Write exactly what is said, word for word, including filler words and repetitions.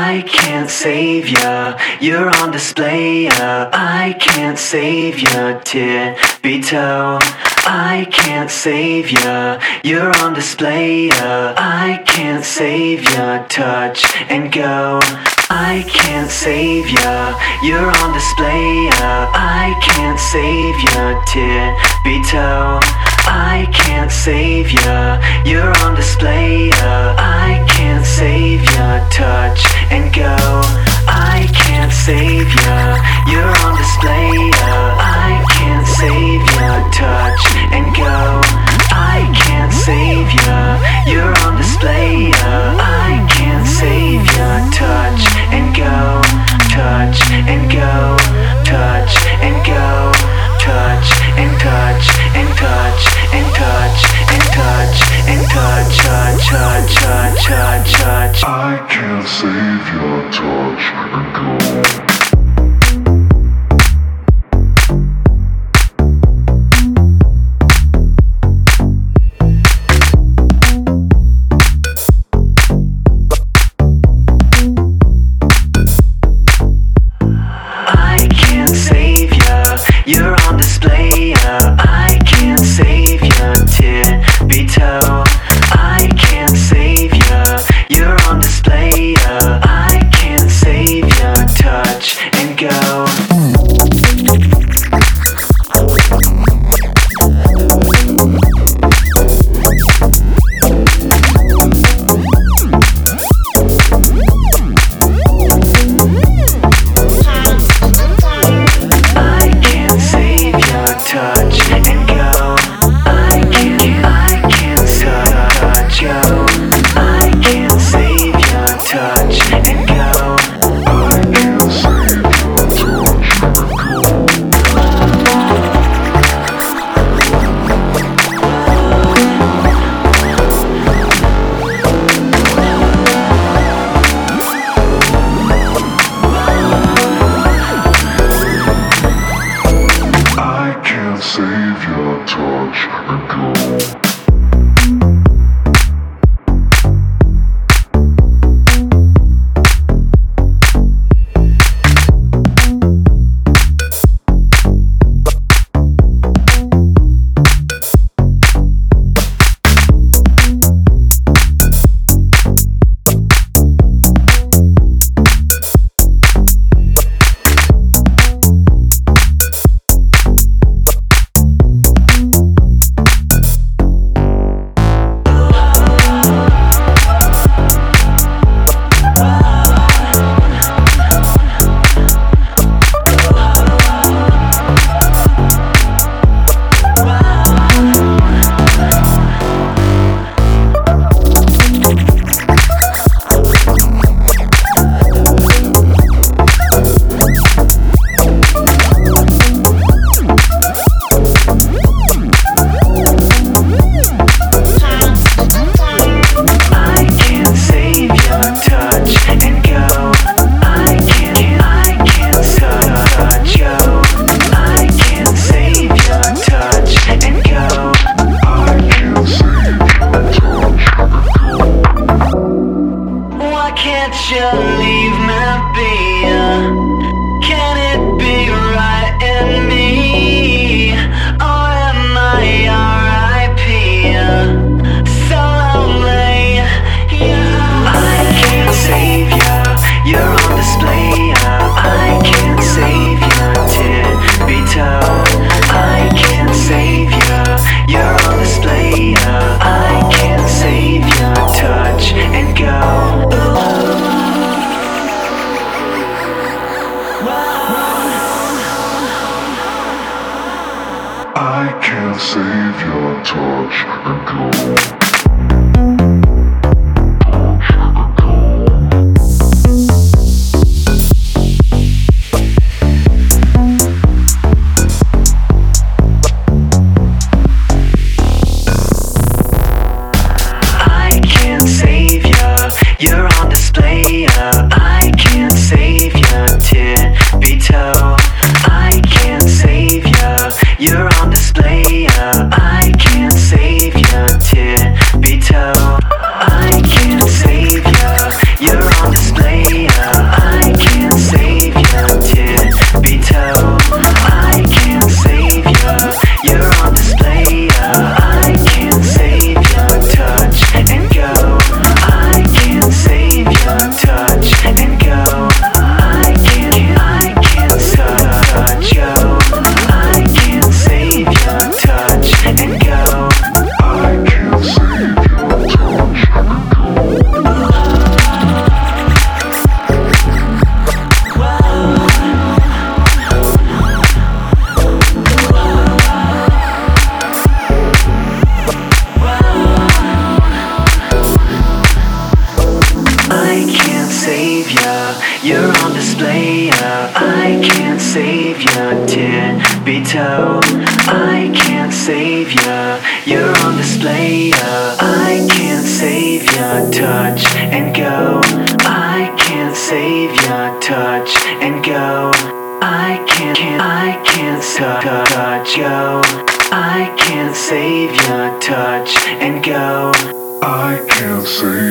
I can't save ya. You're on display, yeah. I can't save ya. Tippy-toe. I can't save ya. You're on display, yeah. I can't save ya. Touch and go. I can't save ya. You're on display, yeah. I can't save ya. Tippy-toe. I can't save ya. You're on display, yeah. I can't save ya. Touch and go. I can't save ya. You're on display, yeah. I can't save ya. Touch and go. I can't save ya. You're on display, yeah. I can't save ya. Touch and go. Touch and go. Touch and go. Touch and touch and touch and touch and touch and touch, touch, touch, touch, touch, touch. I can't save your touch and go. You're on display, yeah. I can't save ya. Tippy-toe. I can't save ya. You're on display, yeah. I can't save ya. Touch and go. Touch and go. I can't, I can't touch you. I can't save ya. Touch and go. I can't save your touch save your touch and go. Can't you leave me be? Can it be right in me? Or am I R I P? So lonely, yeah. I can't save ya. You're on display, yeah. I can't save ya. Tippy-toe. I can't save ya. You're on display, yeah. I can't save ya. Touch and go. I can't save your touch and go. You're on display, yeah. I can't save ya. Tippy-toe. I can't save ya. You're on display, yeah. I can't save ya. Tippy-toe. you're on display. Yeah, I can't save ya, tippy toe. I can't save ya, you're on display. Yeah, I can't save ya, touch and go. I can't save ya, touch and go. I can't, can't I can't su- touch go. I can't save ya, touch and go. I can't save